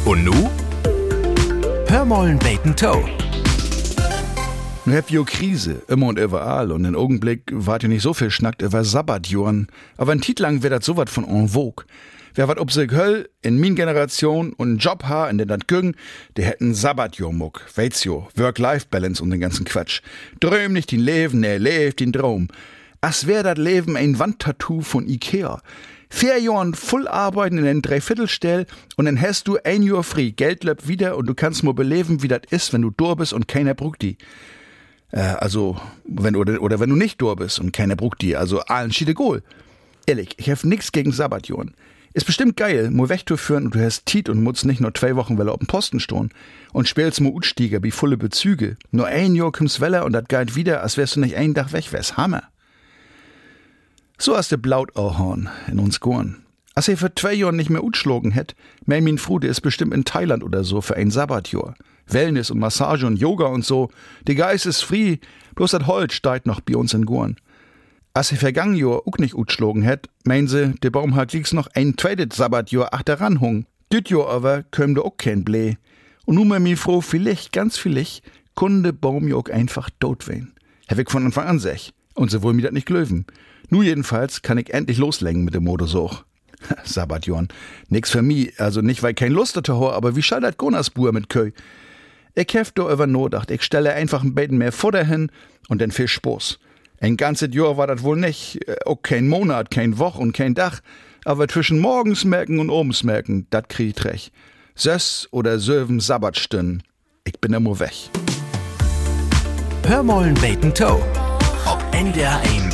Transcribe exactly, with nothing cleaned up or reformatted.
Und nu? Hör mollen beten Toe. Nu hab jo Krise, immer und überall, und im Augenblick wart jo nicht so viel schnackt über Sabbatjoren, aber ein Tit lang wär dat so wat von en vogue. Wer wat ob sich höll, in min Generation und einen Job ha in den dat Güng, der hätten Sabbatjor-Muck, weit's jo, Work-Life-Balance und den ganzen Quatsch. Dröm nicht den Leben, ne, lebt den Traum. As wär dat Leben ein Wandtattoo von Ikea. Vier Jahren voll arbeiten in den Dreiviertelstell und dann hast du ein Jahr frei, Geld löppt wieder und du kannst mal beleben, wie dat ist, wenn du durch bist und keiner brugt die. Äh, also, wenn, oder, oder wenn du nicht durch bist und keiner brugt die, also allen schiede Goal. Ehrlich, ich hab nix gegen Sabbatjoren. Ist bestimmt geil, mo wegzuführen und du hast Tiet und musst nicht nur zwei Wochen Welle auf dem Posten stehen und spielst mo Utstieger wie volle Bezüge. Nur ein Jahr kommst Welle und dat geit wieder, als wärst du nicht einen Tag weg, wär's Hammer. So hast du blaut Ahorn in uns gorn. Als er für zwei Jahren nicht mehr utschlagen hätt, mein min Frude ist bestimmt in Thailand oder so für ein Sabbatjahr. Wellness und Massage und Yoga und so. Der Geist ist frei, bloß dat Holz steigt noch bei uns in Gorn. Als er vergangen Jahr auch nicht utschlagen hätt, meinen sie, der Baum hat liegt's noch ein zweites Sabbatjahr achteran hung. Düt Jahr aber köm da auch kein Blee. Und nun mal mi froh, vielleicht, ganz vielleicht, kunde der Baum ja auch einfach tot wehen. Hab ich von Anfang an sech. Und sie wollen mir dat nicht glöwen. Nu jedenfalls kann ich endlich loslegen mit dem Motorsuch. Sabbatjorn. Nix für mi, also nicht, weil kein Lust dazu hor, aber wie schall dat Gonasbuhr mit Köy? Ich hef do über nodacht, ich stelle einfach ein Beiden mehr Futter hin und dann viel Spaß. Ein ganzes Jahr war dat wohl nicht, auch kein Monat, kein Woch und kein Dach, aber zwischen morgens merken und abends merken, dat krieg ich recht. Sös oder söven Sabbatstunden, ich bin immer weg. Hör mollen beten Toe. Ob N D R eins